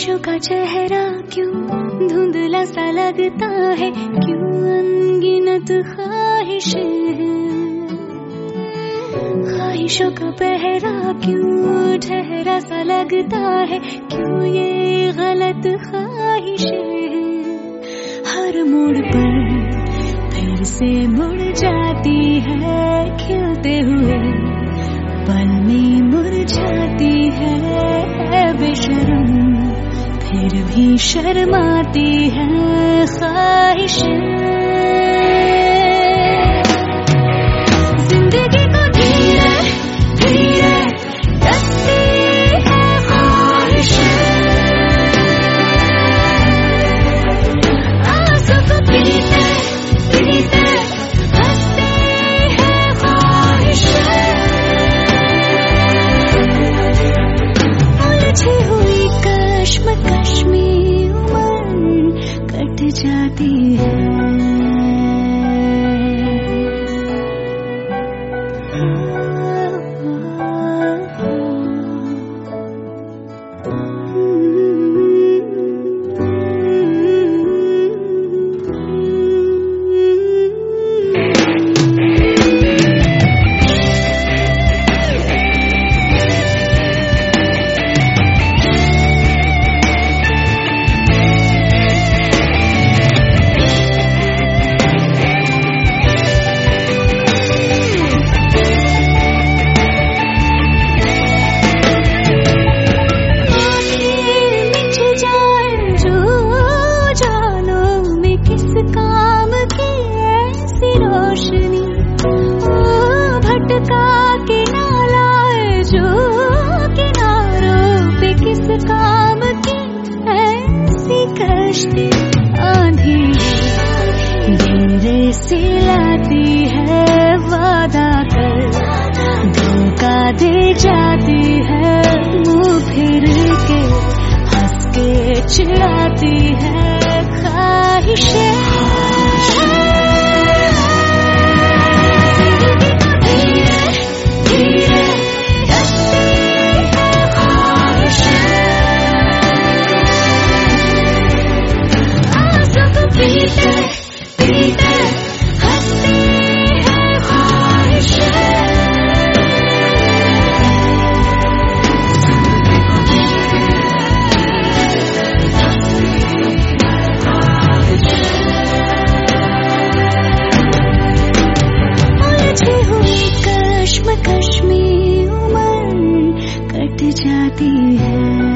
ख्वाहिशों का चेहरा क्यों धुंधला सा लगता है, क्यों अनगिनत ख्वाहिशें हैं। ख्वाहिशों का पहरा क्यों ठहरा सा लगता है, क्यों ये गलत ख्वाहिशें हैं। हर मोड़ पर फिर से मुड़ जाती है, खिलते हुए पल में मुरझाती है। बेशर्म फिर भी शर्माती है ख्वाहिशें। जिंदगी को धीरे धीरे दसती है ख्वाहिशें। आंसू को पीते पीते हंसती है ख्वाहिशें। उलझी हुई कश्मकश में उम्र कट जाती है। आंधी घेरे से लाती है, वादा कर धोखा दे जाती है। मुंह फिर के हंस के चिढ़ाती है ख्वाहिशें। कश्मकश में उम्र कट जाती है।